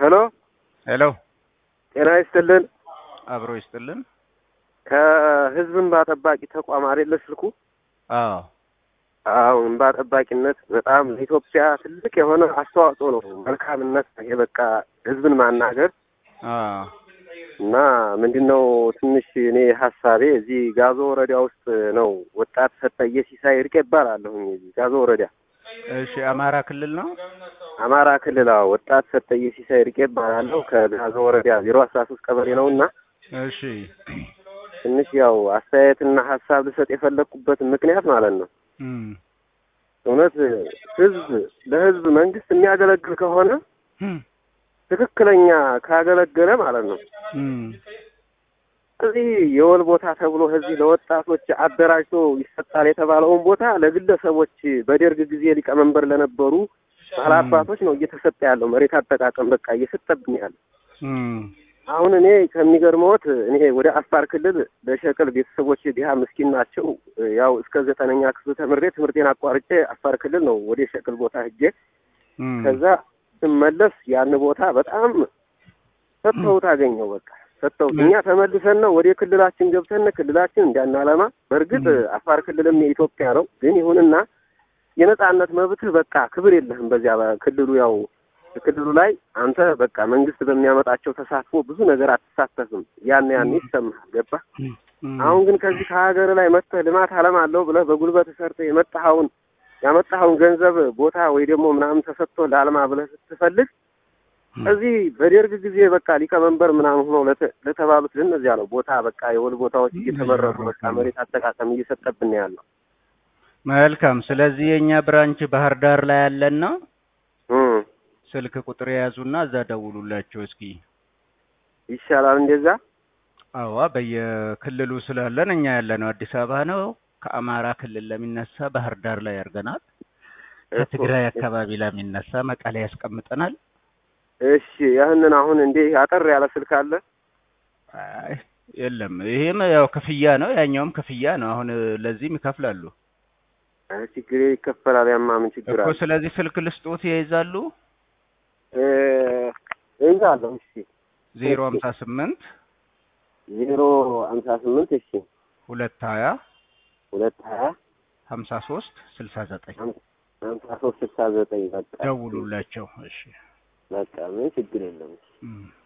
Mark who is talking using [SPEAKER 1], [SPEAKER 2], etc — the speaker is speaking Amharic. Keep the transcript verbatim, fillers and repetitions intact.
[SPEAKER 1] ሄሎ
[SPEAKER 2] ሄሎ
[SPEAKER 1] ጤና ይስጥልን።
[SPEAKER 2] አብሮ ይስጥልን።
[SPEAKER 1] ከህዝብ እንባ ጠባቂ ተቋም አይደለ ስልኩ?
[SPEAKER 2] አዎ
[SPEAKER 1] አዎ፣ እንባ ጠባቂነት በጣም ለኢትዮጵያ ትልቅ የሆነ አስተዋጽኦ ነው። መልካምነት የበቃ ህዝብን ማናገር
[SPEAKER 2] አዎ።
[SPEAKER 1] እና ምንድነው ትንሽ እኔ ሐሳቤ እዚህ ጋዞ ወረዳ ውስጥ ነው። ወጣት ሰጠየ ሲሳይ እርቄ ይባላለሁኝ። እዚህ ጋዞ ወረዳ።
[SPEAKER 2] እሺ፣ አማራ ክልል ነው?
[SPEAKER 1] አማራ ክልል። አዎ፣ ወጣት ሰጠየ ሲሳይ እርቄ ይባላለሁ። ከጋዞ ወረዳ ዜሮ አስራ ሶስት ቀበሌ ነውና
[SPEAKER 2] እሺ፣
[SPEAKER 1] ትንሽ ያው አስተያየትና ሐሳብ ልሰጥ የፈለኩበት ምክንያት ማለት ነው።
[SPEAKER 2] እም
[SPEAKER 1] እውነት ህዝብ ለህዝብ መንግስት የሚያገለግል ከሆነ ትክክለኛ ካገለገለ ማለት ነው
[SPEAKER 2] እም
[SPEAKER 1] እዚህ የወል ቦታ ተብሎ እዚህ ለወጣቶች አደራጅቶ ይሰጣል የተባለውን ቦታ ለግለሰቦች በደርግ ጊዜ ሊቀመንበር ለነበሩ ባላባቶች ነው እየተሰጠ ያለው። መሬት አጠቃቀም በቃ እየሰጠብኝ ያለው።
[SPEAKER 2] እም
[SPEAKER 1] አሁን እኔ ከሚገርመውት እኔ ወደ አፋር ክልል ለሸቅል ቤተሰቦች ዲሃ ምስኪን ናቸው። ያው እስከ ዘጠነኛ ክፍል ተምሬ ትምህርቴን አቋርጬ አፋር ክልል ነው ወደ ሸቅል ቦታ ሄጄ ከዛ ስመለስ ያን ቦታ በጣም ሰጥተውት አገኘው። በቃ ሰጥተውት እኛ ተመልሰን ነው ወደ ክልላችን ገብተን ክልላችን እንዳናለማ። በእርግጥ አፋር ክልልም የኢትዮጵያ ነው፣ ግን ይሁንና የነጻነት መብትህ በቃ ክብር የለህም በዚያ ክልሉ። ያው ክልሉ ላይ አንተ በቃ መንግስት በሚያመጣቸው ተሳትፎ ብዙ ነገር አትሳተፍም። ያን ያን ይሰማሃል። ገባ? አሁን ግን ከዚህ ከሀገር ላይ መጥተህ ልማት አለም አለው ብለህ በጉልበት ሰርተህ የመጣኸውን ያመጣኸውን ገንዘብ ቦታ ወይ ደግሞ ምናምን ተሰጥቶ ለአልማ ብለህ ስትፈልግ እዚህ በደርግ ጊዜ በቃ ሊቀመንበር ምናምን ሆኖ ለተባሉት ለነዚያ ነው ቦታ በቃ የወል ቦታዎች እየተመረጡ በቃ መሬት አጠቃቀም እየሰጠብን ያለው።
[SPEAKER 2] መልካም። ስለዚህ የኛ ብራንች ባህር ዳር ላይ ያለና
[SPEAKER 1] እም
[SPEAKER 2] ስልክ ቁጥር ያዙና እዛ ደውሉላቸው እስኪ።
[SPEAKER 1] ይሻላል እንደዛ?
[SPEAKER 2] አዋ፣ በየክልሉ ስላለን እኛ ያለነው አዲስ አበባ ነው። ከአማራ ክልል ለሚነሳ ባህር ዳር ላይ ያርገናል። ከትግራይ አካባቢ ለሚነሳ መቀሌ ያስቀምጠናል።
[SPEAKER 1] እሺ፣ ያንን አሁን እንዴ አጠር ያለ ስልክ አለ?
[SPEAKER 2] አይ የለም፣ ይሄም ያው ክፍያ ነው፣ ያኛውም ክፍያ ነው። አሁን ለዚህም ይከፍላሉ።
[SPEAKER 1] አይ ችግር ይከፈላል። ያማ ምን ችግር አለ
[SPEAKER 2] እኮ። ስለዚህ ስልክ ልስጦት ይይዛሉ?
[SPEAKER 1] እ ይዛለሁ። እሺ፣
[SPEAKER 2] ዜሮ ሃምሳ ስምንት
[SPEAKER 1] ዜሮ ሃምሳ ስምንት እሺ፣
[SPEAKER 2] ሁለት ሀያ
[SPEAKER 1] ሁለት ሀያ
[SPEAKER 2] ሀምሳ ሶስት ስልሳ ዘጠኝ
[SPEAKER 1] ሀምሳ ሶስት ስልሳ ዘጠኝ በቃ
[SPEAKER 2] ደውሉላቸው። እሺ፣
[SPEAKER 1] በቃ ምን ችግር የለም።